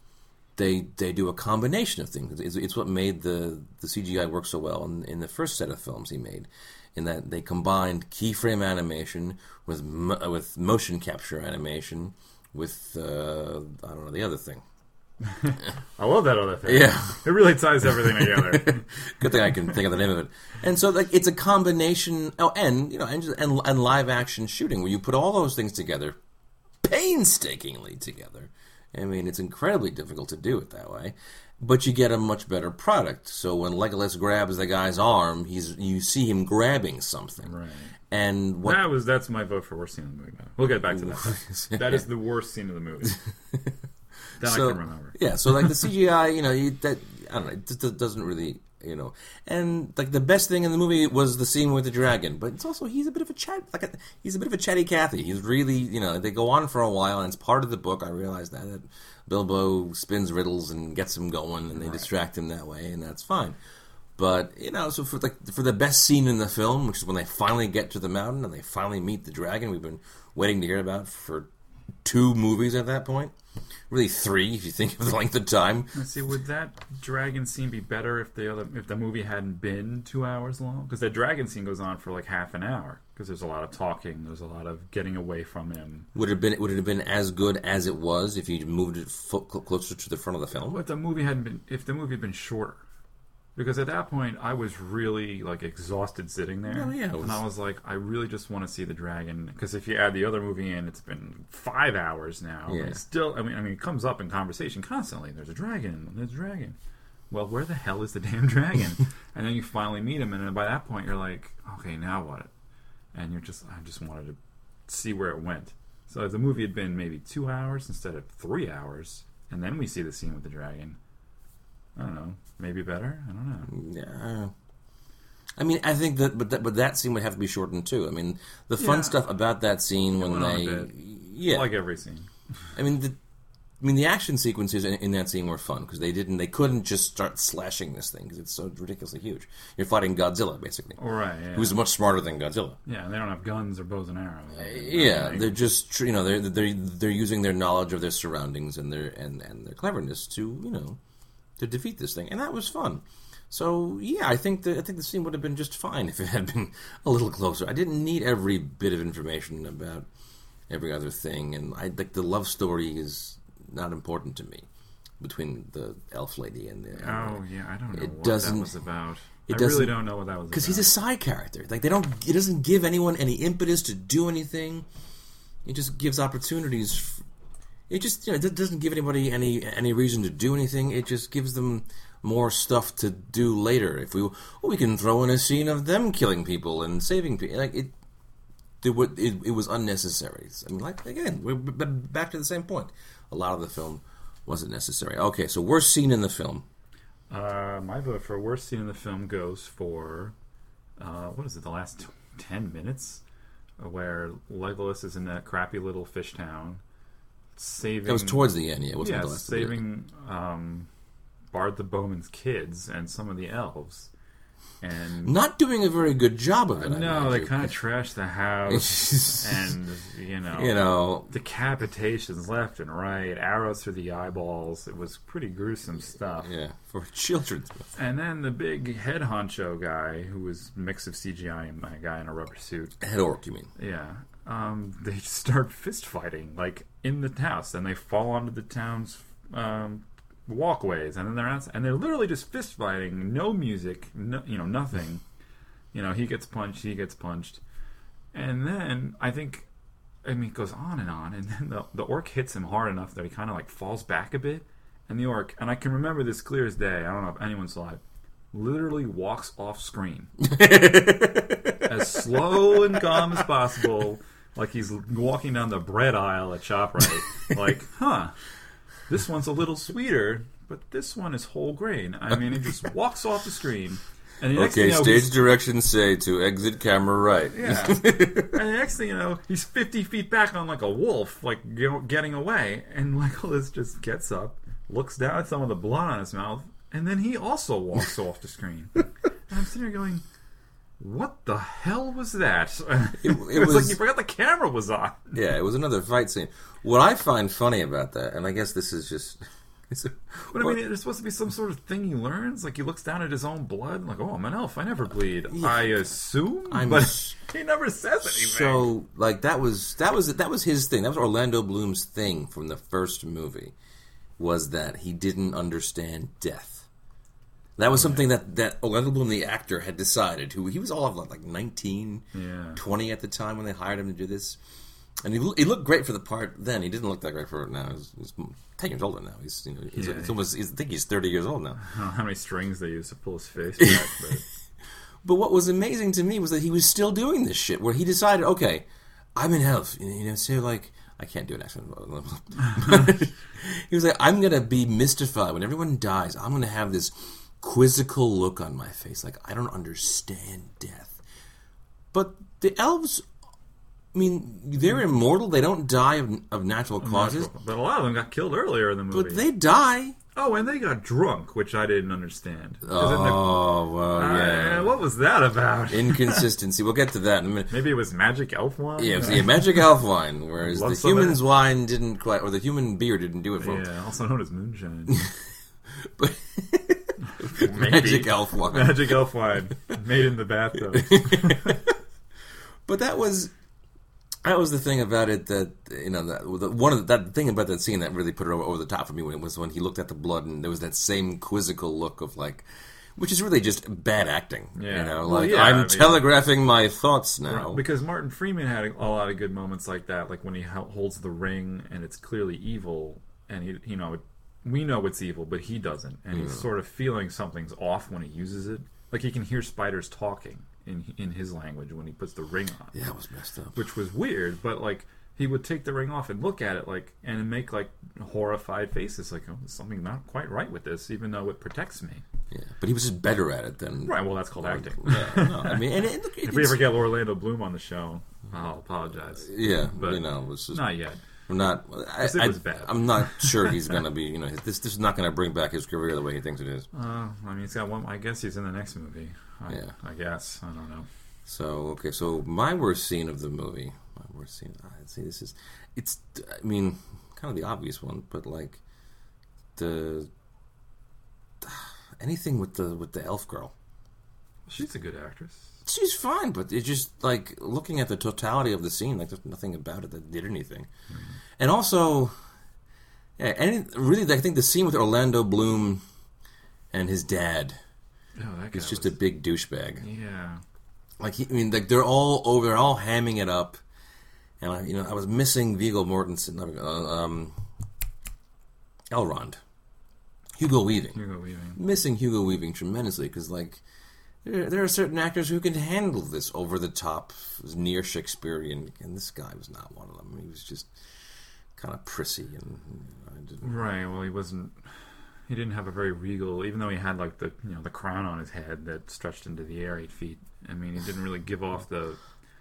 they they do a combination of things. It's, it's what made the the C G I work so well in, in the first set of films he made, in that they combined keyframe animation with mo- with motion capture animation with uh, I don't know the other thing. I love that other thing. Yeah. It really ties everything together. Good thing I can think of the name of it. And so, like, it's a combination. Oh, and you know, and, just, and and live action shooting where you put all those things together, painstakingly together. I mean, it's incredibly difficult to do it that way, but you get a much better product. So when Legolas grabs the guy's arm, he's you see him grabbing something. Right. And what That was that's my vote for worst scene of the movie. Man. We'll get back to that. That is the worst scene of the movie. That so, I can remember. Yeah, so like the C G I, you know, you, that I don't know, it just doesn't really, you know, and like the best thing in the movie was the scene with the dragon, but it's also he's a bit of a chat, like a, he's a bit of a chatty Cathy. He's really, you know, they go on for a while, and it's part of the book. I realize that, that Bilbo spins riddles and gets him going, and they Right. distract him that way, and that's fine. But, you know, so for the, for the best scene in the film, which is when they finally get to the mountain and they finally meet the dragon, we've been waiting to hear about for two movies at that point. Really three, if you think of the length of time. Let's see, would that dragon scene be better if the other if the movie hadn't been two hours long? Because that dragon scene goes on for like half an hour. Because there's a lot of talking, there's a lot of getting away from him. Would it have been Would it have been as good as it was if you moved it fo- closer to the front of the film? If the movie hadn't been, if the movie had been shorter. Because at that point, I was really like exhausted sitting there, Oh, yeah, it was- and I was like, I really just want to see the dragon. Because if you add the other movie in, it's been five hours now. Yeah. And it's still, I mean, I mean, it comes up in conversation constantly. There's a dragon. There's a dragon. Well, where the hell is the damn dragon? And then you finally meet him, and then by that point, you're like, okay, now what? And you're just, I just wanted to see where it went. So if the movie had been maybe two hours instead of three hours, and then we see the scene with the dragon, I don't know. Maybe better? I don't know. Yeah. I mean, I think that, but that, but that scene would have to be shortened too. I mean, the fun Yeah. stuff about that scene when went on a they, bit. yeah, Like every scene. I mean, the, I mean, the action sequences in, in that scene were fun because they didn't, they couldn't just start slashing this thing because it's so ridiculously huge. You're fighting Godzilla basically, All right, yeah. who's much smarter than Godzilla. Yeah, they don't have guns or bows and arrows. Yeah, Like, they're just you know they're they're they're using their knowledge of their surroundings and their and, and their cleverness to you know to defeat this thing, and that was fun. So yeah, I think the I think the scene would have been just fine if it had been a little closer. I didn't need every bit of information about every other thing, and I think the love story is not important to me between the elf lady and the. Oh yeah, I don't know It what doesn't- that was about. it I doesn't- really don't know what that was about. Because he's a side character. Like they don't. It doesn't give anyone any impetus to do anything. It just gives opportunities. f- It just you know it doesn't give anybody any any reason to do anything. It just gives them more stuff to do later. If we well, we can throw in a scene of them killing people and saving people. Like it, it would it, it was unnecessary. I mean, like again, we're b- b- back to the same point. A lot of the film wasn't necessary. Okay, so worst scene in the film. Uh, my vote for worst scene in the film goes for uh, what is it? The last t- ten minutes, uh, where Legolas is in that crappy little fish town, saving. That was towards the end. Yeah, it wasn't yeah, the last. saving um, Bard the Bowman's kids and some of the elves, and Not doing a very good job of it. I no, they imagine. kind of trashed the house, and you know, you know, decapitations left and right, arrows through the eyeballs. It was pretty gruesome stuff. yeah, for children. And then the big head honcho guy, who was a mix of C G I and a guy in a rubber suit. Head orc, you mean? Yeah. Um, they start fist fighting, like, in the house. And they fall onto the town's um, walkways. And then they're outside, and they're literally just fist fighting. No music. No, you know, nothing. You know, he gets punched, he gets punched. And then, I think, I mean, it goes on and on. And then the, the orc hits him hard enough that he kind of, like, falls back a bit. And the orc, and I can remember this clear as day, I don't know if anyone saw it, literally walks off screen. As slow and calm as possible, like he's walking down the bread aisle at ShopRite. Like, huh, this one's a little sweeter, but this one is whole grain. I mean, he just walks off the screen. And the next Okay, thing you know, stage he's- directions say to exit camera right. yeah. And the next thing you know, he's fifty feet back on like a wolf, like you know, getting away. And Legolas just gets up, looks down at some of the blood on his mouth, and then he also walks off the screen. And I'm sitting there going, what the hell was that? It, It, it was, was like you forgot the camera was on. yeah, it was another fight scene. What I find funny about that, and I guess this is just, it's a, But I mean, there's supposed to be some sort of thing he learns. Like he looks down at his own blood, like, oh, I'm an elf. I never bleed. I assume, I'm but s- he never says anything. so like that was that was that was his thing. That was Orlando Bloom's thing from the first movie, was that he didn't understand death. That was something that, that Orlando Bloom, the actor, had decided. Who he was all of like nineteen, Yeah. twenty at the time when they hired him to do this, and he, he looked great for the part then. He didn't look that great for it now. He's, he's ten years older now. He's you know he's, Yeah. it's almost he's, I think he's thirty years old now. I don't know how many strings they use to pull his face back, but But what was amazing to me was that he was still doing this shit. Where he decided, okay, I'm an elf. You know, so like I can't do an accent. He was like, I'm gonna be mystified when everyone dies. I'm gonna have this quizzical look on my face, like I don't understand death. But the elves, I mean, they're immortal. They don't die of, of natural causes, but a lot of them got killed earlier in the movie. but they die. Oh, and they got drunk, which I didn't understand. 'Cause in the- Oh, well, yeah. Uh, what was that about? Inconsistency. We'll get to that in a minute. Maybe it was magic elf wine? Yeah, yeah, magic elf wine, whereas Love the some of human's that. wine didn't quite, or the human beer didn't do it for him. Yeah, also known as moonshine. But Maybe. magic elf wine. Magic elf wine. Made in the bathtub. But that was that was the thing about it that you know that the, one of the, that thing about that scene that really put it over, over the top for me when it was when he looked at the blood and there was that same quizzical look of like, which is really just bad acting. Yeah. You know, Well, like yeah, I'm I mean- telegraphing my thoughts now. Right, because Martin Freeman had a lot of good moments like that, like when he ho- holds the ring and it's clearly evil, and he, you know, we know it's evil, but he doesn't, and he's sort of feeling something's off when he uses it. Like he can hear spiders talking in in his language when he puts the ring on. Yeah, it was messed up. Which was weird, but like he would take the ring off and look at it like and make like horrified faces, like oh, there's something not quite right with this, even though it protects me. Yeah, but he was just better at it than Right. Well, that's called acting. Yeah, no, I mean, and it, look, If we ever get Orlando Bloom on the show, I'll apologize. yeah, but you know, it was just Not yet. I'm not. I, it I, was bad. I'm not sure he's gonna be. You know, this this is not gonna bring back his career the way he thinks it is. Uh, I mean, he's got one. I guess he's in the next movie. I, Yeah. I guess. I don't know. So okay, so my worst scene of the movie, my worst scene. I see this is, it's. I mean, kind of the obvious one, but like the anything with the with the elf girl. She's a good actress. She's fine, but it's just like looking at the totality of the scene, like there's nothing about it that did anything. Mm-hmm. And also, yeah, and really, I think the scene with Orlando Bloom and his dad Oh, that guy is just was, a big douchebag. Yeah. Like he, I mean, like they're all over, they're all hamming it up, and I, you know, I was missing Viggo Mortensen, uh, um, Elrond, Hugo Weaving, Hugo Weaving. missing Hugo Weaving tremendously because like. There, there are certain actors who can handle this over-the-top, near Shakespearean, and this guy was not one of them. He was just kind of prissy, and you know, I didn't. Right. Well, he wasn't. He didn't have a very regal, even though he had like the you know the crown on his head that stretched into the air eight feet. I mean, he didn't really give off the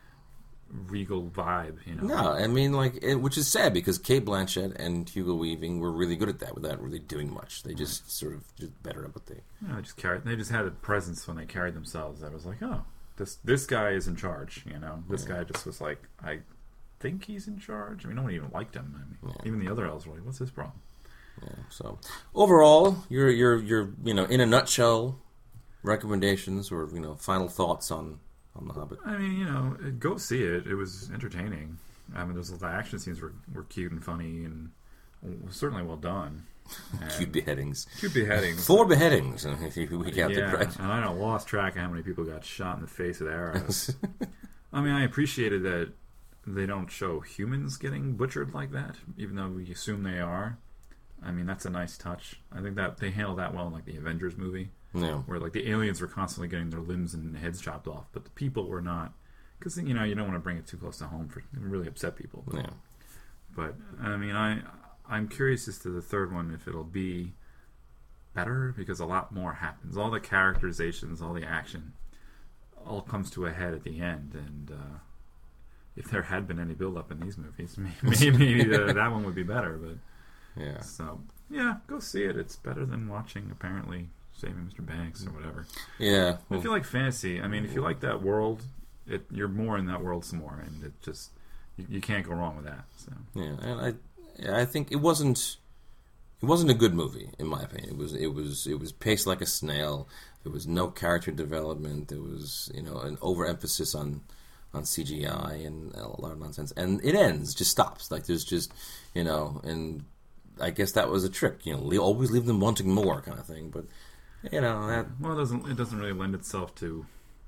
regal vibe. You know. No, I mean, like, it, which is sad because Cate Blanchett and Hugo Weaving were really good at that without really doing much. They just right. sort of just better at what they. Yeah, they just carried. They just had a presence when they carried themselves. That was like, oh, this this guy is in charge. You know, this yeah. guy just was like, I think he's in charge. I mean, no one even liked him. I mean, yeah. even the other elves were like, what's his problem? Yeah. So overall, your your your you know, in a nutshell, recommendations or you know, final thoughts on. On The Hobbit. I mean, you know, go see it. It was entertaining. I mean, those the action scenes were, were cute and funny and certainly well done. And cute beheadings. Cute beheadings. Four beheadings, if you we count yeah, the correct. And I don't lost track of how many people got shot in the face with arrows. I mean, I appreciated that they don't show humans getting butchered like that, even though we assume they are. I mean, that's a nice touch. I think that they handled that well in like the Avengers movie. Yeah. Where like the aliens were constantly getting their limbs and heads chopped off, but the people were not, because you know you don't want to bring it too close to home for it really upset people. But, yeah. But I mean, I I'm curious as to the third one if it'll be better because a lot more happens. All the characterizations, all the action, all comes to a head at the end, and uh, if there had been any build up in these movies, maybe, maybe the, that one would be better. But yeah. So yeah, go see it. It's better than watching apparently. Saving Mister Banks or whatever. Yeah. Well, if you like fantasy, I mean, if you like that world, it, you're more in that world some more, and it just you, you can't go wrong with that. So yeah, and I, yeah, I think it wasn't, it wasn't a good movie in my opinion. It was, it was, it was paced like a snail. There was no character development. There was, you know, an overemphasis on, on C G I and a lot of nonsense. And it ends, just stops. Like there's just, you know, and I guess that was a trick. You know, always leave them wanting more, kind of thing. But you know that. Well, it doesn't. It doesn't really lend itself to,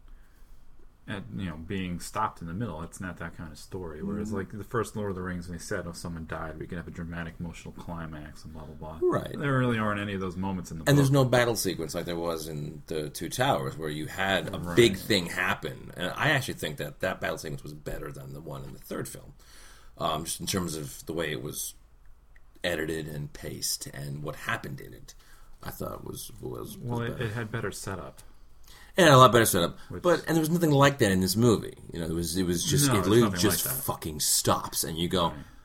at, you know, being stopped in the middle. It's not that kind of story. Whereas, mm-hmm. like the first Lord of the Rings, when they said, "Oh, someone died," we could have a dramatic, emotional climax and blah blah blah. Right. There really aren't any of those moments in the. And book. there's no battle sequence like there was in the Two Towers, where you had a right. big thing happen. And I actually think that that battle sequence was better than the one in the third film, um, just in terms of the way it was edited and paced and what happened in it. I thought was was, was well, it, better. it had better setup. And a lot better setup, Which, but and there was nothing like that in this movie. You know, it was it was just no, it literally nothing just like that. fucking stops, and you go, Right.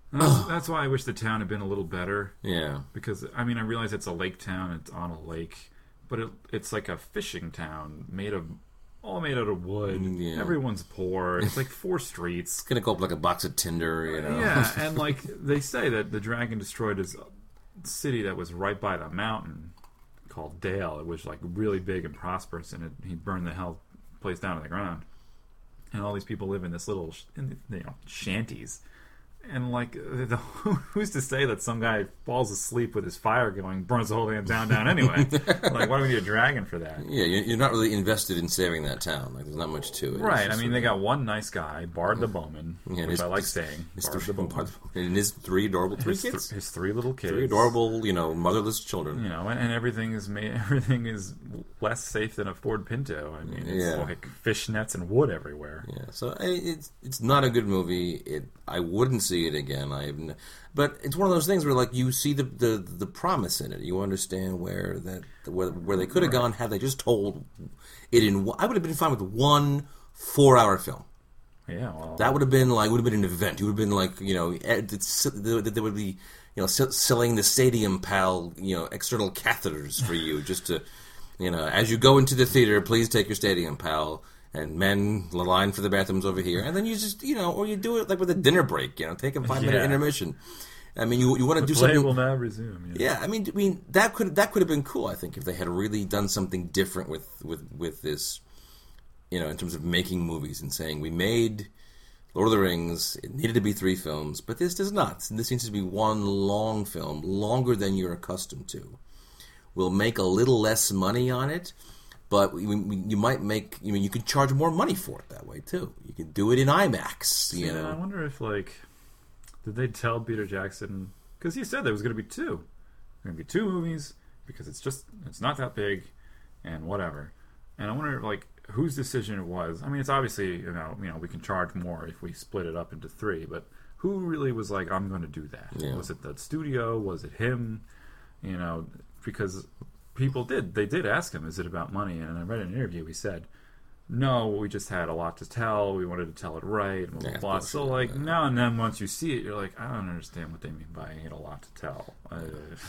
That's, that's why I wish the town had been a little better. Yeah. Because, I mean, I realize it's a lake town, it's on a lake, but it, it's like a fishing town made of, all made out of wood. Yeah. Everyone's poor. It's like four streets. It's gonna go up like a box of tinder, you know. Yeah, and like they say that the dragon destroyed his city that was right by the mountain called Dale. It was like really big and prosperous, and it, he burned the hell place down to the ground. And all these people live in this little, sh- in, you know, shanties. And, like, the, who's to say that some guy falls asleep with his fire going, burns the whole damn town down anyway? Like, why do we need a dragon for that? Yeah, you're not really invested in saving that town. Like, there's not much to it. Right. I mean, they got one nice guy, Bard the Bowman, yeah, which his, I like saying. His Bard three, the Bowman. and his three adorable three His, kids. th- his three little kids. Three adorable, you know, motherless children. You know, and, and everything is made, everything is less safe than a Ford Pinto. I mean, it's Yeah. like fishnets and wood everywhere. Yeah, so I, it's it's not a good movie. It I wouldn't see it again. I have, n- but it's one of those things where like you see the, the, the promise in it. You understand where that where, where they could have gone had they just told it in. one- I would have been fine with one four hour film. Yeah, well, That would have been like would have been an event. It would have been like you know ed- it's, there there would be you know s- selling the Stadium Pal you know external catheters for you just to you know as you go into the theater, please take your Stadium Pal. And men line for the bathrooms over here, and then you just you know, or you do it like with a dinner break, you know, take a five minute Yeah. intermission. I mean, you you want to do play something. will now resume. Yeah. Yeah, I mean, I mean that could that could have been cool. I think if they had really done something different with with with this, you know, in terms of making movies and saying we made Lord of the Rings, it needed to be three films, but this does not. This needs to be one long film, longer than you're accustomed to. We'll make a little less money on it. But we, we, you might make, I mean, you could charge more money for it that way, too. You could do it in IMAX, you Yeah, know. I wonder if, like, did they tell Peter Jackson, because he said there was going to be two. There going to be two movies, because it's just, it's not that big, and whatever. And I wonder, like, whose decision it was. I mean, it's obviously, you know, you know, we can charge more if we split it up into three, but who really was like, I'm going to do that? Yeah. Was it the studio? Was it him? You know, because people did. They did ask him, is it about money? And I read an interview, he said, no, we just had a lot to tell. We wanted to tell it right. And blah, blah, Yeah, blah. So, like, now and then once you see it, you're like, I don't understand what they mean by I had a lot to tell. Uh,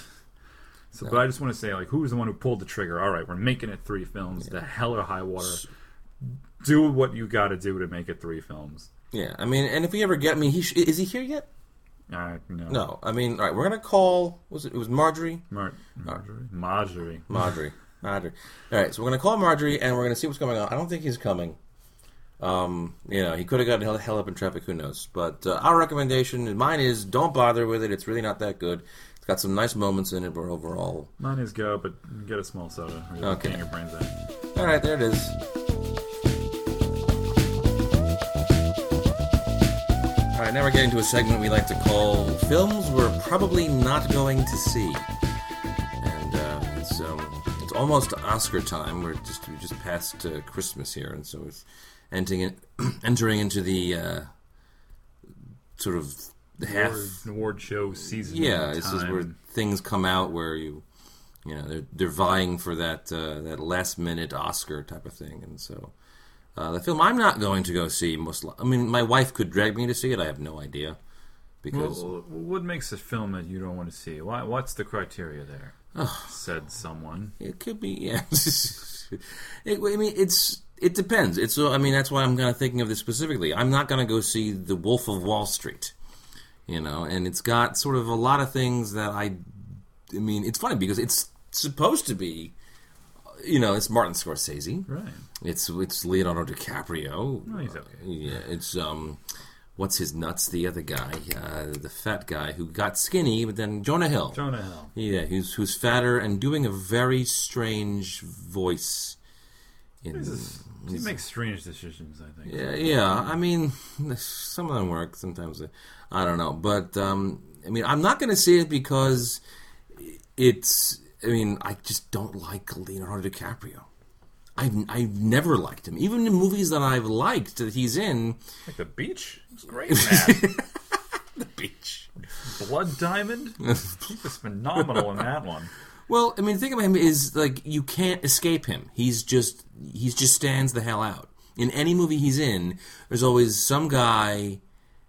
so, No. But I just want to say, like, who was the one who pulled the trigger? All right, we're making it three films. Yeah. The hell or high water. Do what you got to do to make it three films. Yeah, I mean, and if we ever get, I mean, he sh- is he here yet? Uh, no. No, I mean, all right, we're going to call, was it, it was Marjorie? Mar- Marjorie? Marjorie. Marjorie. Marjorie. All right, so we're going to call Marjorie, and we're going to see what's going on. I don't think he's coming. Um, you know, he could have gotten held, held up in traffic, who knows. But uh, our recommendation, mine is don't bother with it. It's really not that good. It's got some nice moments in it, but overall... Mine is go, but get a small soda. Or you'll Okay. bang your brains out. All right, there it is. All right, now we're getting to a segment we like to call Films We're Probably Not Going to See. And uh, it's, um, it's almost Oscar time. We're just, we just passed uh, Christmas here, and so it's entering, in, entering into the uh, sort of the half... Award, award show season. Yeah, this is time. where things come out where you, you know, they're they're vying for that uh, that last minute Oscar type of thing, and so uh, the film I'm not going to go see. Most, li- I mean, my wife could drag me to see it. I have no idea because Well, what makes a film that you don't want to see? Why, what's the criteria there? Said someone. it could be. Yeah, it, I mean, it's it depends. It's so. I mean, that's why I'm kind of thinking of this specifically. I'm not going to go see The Wolf of Wall Street. You know, and it's got sort of a lot of things that I, I mean, it's funny because it's supposed to be, you know, it's Martin Scorsese, Right. It's it's Leonardo DiCaprio. Oh, he's okay. Yeah, it's um, what's his nuts? The other guy, uh, the fat guy who got skinny, but then Jonah Hill. Jonah Hill. Yeah, who's who's fatter and doing a very strange voice. In, He's a, he makes strange decisions, I think. yeah, yeah. I mean, some of them work. Sometimes they, I don't know. But um, I mean, I'm not going to see it because it's. I mean, I just don't like Leonardo DiCaprio. I've I've never liked him, even in movies that I've liked that he's in. Like The Beach? It's great in that. The Beach. Blood Diamond? He was phenomenal in that one. Well, I mean, the thing about him is like you can't escape him. He's just he's just stands the hell out. In any movie he's in, there's always some guy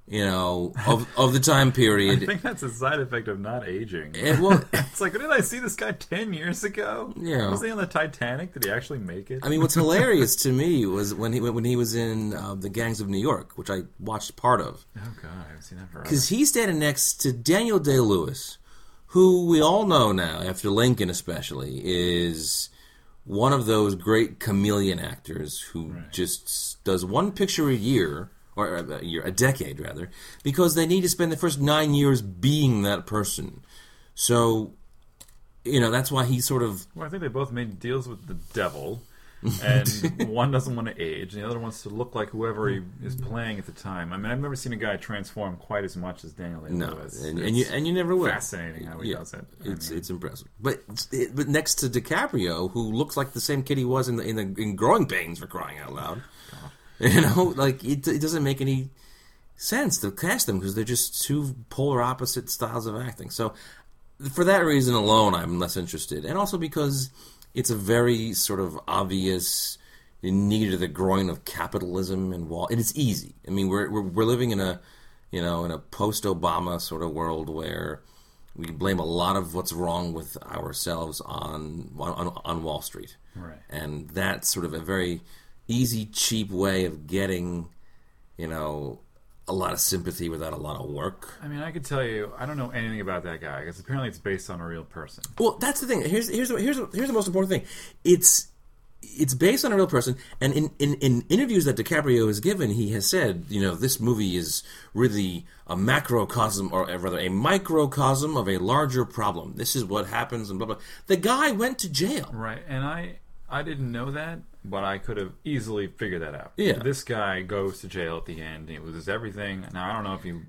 you know, of of the time I period. think that's a side effect of not aging. It, well, It's like, did I see this guy ten years ago? Yeah. Was he on the Titanic? Did he actually make it? I mean, what's hilarious to me was when he when he was in uh, the Gangs of New York, which I watched part of, Oh, God, I haven't seen that forever. because he's standing next to Daniel Day-Lewis, who we all know now, after Lincoln especially, is one of those great chameleon actors who Right. just does one picture a year, or a year, a decade rather, because they need to spend the first nine years being that person. So, you know, that's why he sort of Well, I think they both made deals with the devil, and one doesn't want to age, and the other wants to look like whoever he is playing at the time. I mean, I've never seen a guy transform quite as much as Daniel no, Day-Lewis. and, It's and you and you never will. fascinating how he Yeah, does it. I It's mean, it's impressive. But it, but next to DiCaprio, who looks like the same kid he was in the in the in Growing Pains, for crying out loud. You know, like it, it doesn't make any sense to cast them because they're just two polar opposite styles of acting. So for that reason alone, I'm less interested, and also because it's a very sort of obvious knee to the groin of capitalism and wall, and it's easy. I mean, we're we're, we're living in a you know in a post-Obama sort of world where we blame a lot of what's wrong with ourselves on on, on Wall Street, Right. and that's sort of a very easy, cheap way of getting, you know, a lot of sympathy without a lot of work. I mean, I could tell you, I don't know anything about that guy because apparently it's based on a real person. Well, that's the thing. Here's here's the, here's the, here's the most important thing. It's it's based on a real person, and in, in, in interviews that DiCaprio has given, he has said, you know, this movie is really a macrocosm, or rather a microcosm of a larger problem. This is what happens, and blah blah. The guy went to jail. Right, and I I didn't know that, but I could have easily figured that out. Yeah. This guy goes to jail at the end, and he loses everything. Now, I don't know if he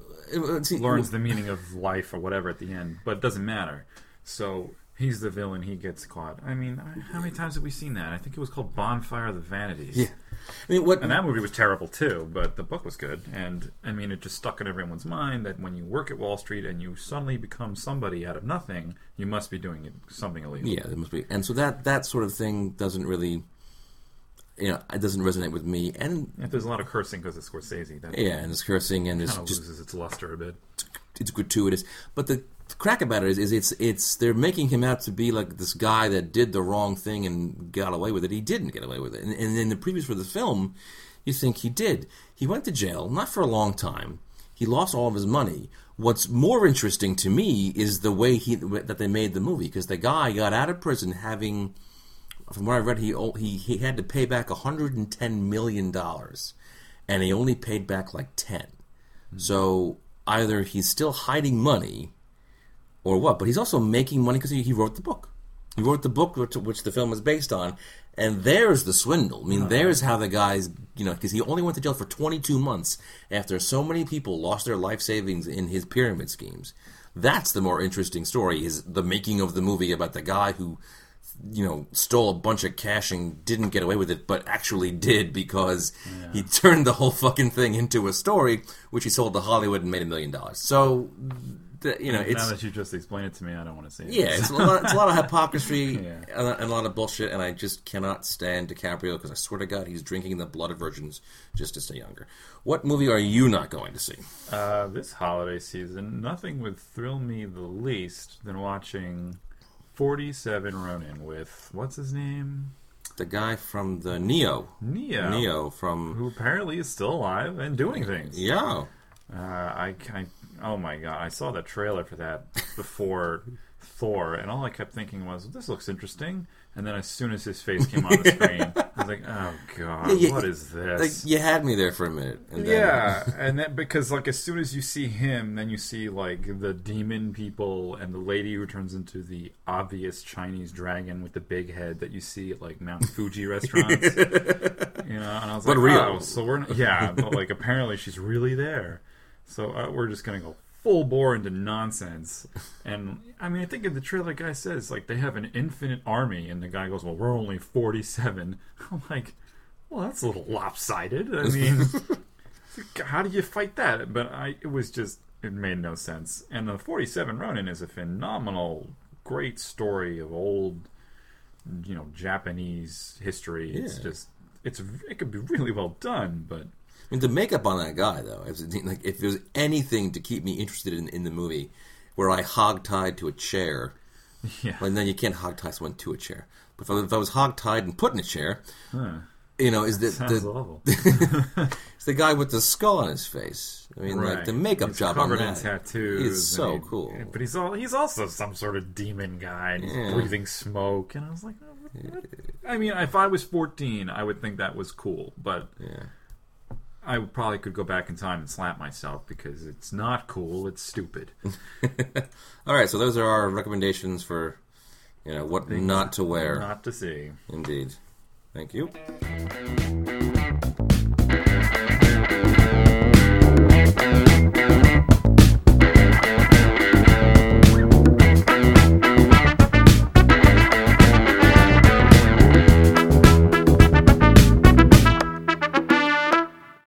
Uh, see, learns the meaning of life or whatever at the end, but it doesn't matter. So he's the villain, he gets caught. I mean, how many times have we seen that? I think it was called Bonfire of the Vanities. Yeah. I mean, what? And that movie was terrible too, but the book was good. And I mean, it just stuck in everyone's mind that when you work at Wall Street and you suddenly become somebody out of nothing, you must be doing it, something illegal. Yeah, it must be. And so that that sort of thing doesn't really, you know, it doesn't resonate with me. And If there's a lot of cursing because it's Scorsese, that yeah, and it's cursing and it's kind of just loses its luster a bit. it's gratuitous. But the crack about it is, is it's it's they're making him out to be like this guy that did the wrong thing and got away with it. He didn't get away with it. And, and in the previews for the film, you think he did. He went to jail, not for a long time. He lost all of his money. What's more interesting to me is the way he that they made the movie, because the guy got out of prison having, from what I read, he he he had to pay back one hundred ten million dollars, and he only paid back like ten. Mm-hmm. So either he's still hiding money, or what? But he's also making money because he, he wrote the book. He wrote the book which, which the film is based on, and there's the swindle. I mean, uh-huh. there's how the guy's, you know, because he only went to jail for twenty-two months after so many people lost their life savings in his pyramid schemes. That's the more interesting story, is the making of the movie about the guy who, you know, stole a bunch of cash and didn't get away with it, but actually did because yeah. he turned the whole fucking thing into a story, which he sold to Hollywood and made a million dollars. So, the, you know, now it's... Now that you just explained it to me, I don't want to see it. Yeah, it's a lot, it's a lot of hypocrisy yeah. and, a, and a lot of bullshit, and I just cannot stand DiCaprio because I swear to God, he's drinking the blood of virgins just to stay younger. What movie are you not going to see? Uh, this holiday season, nothing would thrill me the least than watching forty-seven Ronin with, what's his name? The guy from the Neo. Neo. Neo from... Who apparently is still alive and doing things. Yeah. Uh, I, I, oh my god, I saw the trailer for that before Thor, and all I kept thinking was, this looks interesting. And then as soon as his face came on the screen, I was like, oh god, yeah, you, what is this? Like, you had me there for a minute. And then... Yeah, and then because like as soon as you see him, then you see like the demon people and the lady who turns into the obvious Chinese dragon with the big head that you see at like Mount Fuji restaurants. You know, and I was but like, real. oh, so we're not... yeah, but like apparently she's really there. So uh, we're just gonna go full bore into nonsense. And I mean, I think in the trailer, the guy says like they have an infinite army, and the guy goes, "Well, we're only forty-seven." I'm like, well, that's a little lopsided. I mean, how do you fight that? But I, it was just, it made no sense. And the forty-seven Ronin is a phenomenal, great story of old, you know, Japanese history. It's yeah. just, it's it could be really well done, but. mean, the makeup on that guy, though, if, like, if there was anything to keep me interested in, in the movie, where I hog-tied to a chair, Yeah. well, then you can't hog-tie someone to a chair. But if I, if I was hog-tied and put in a chair, Huh. you know, is the, Sounds the awful. it's the guy with the skull on his face. I mean, like, Right. the makeup he's job on covered that in tattoos. is so and he- cool. But he's all he's also some sort of demon guy, and he's Yeah. breathing smoke. And I was like, oh, what, what? I mean, if I was fourteen, I would think that was cool. But Yeah. I would probably could go back in time and slap myself because it's not cool. It's stupid. All right, so those are our recommendations for, you know, what Things not to wear. Not to see. Indeed. Thank you.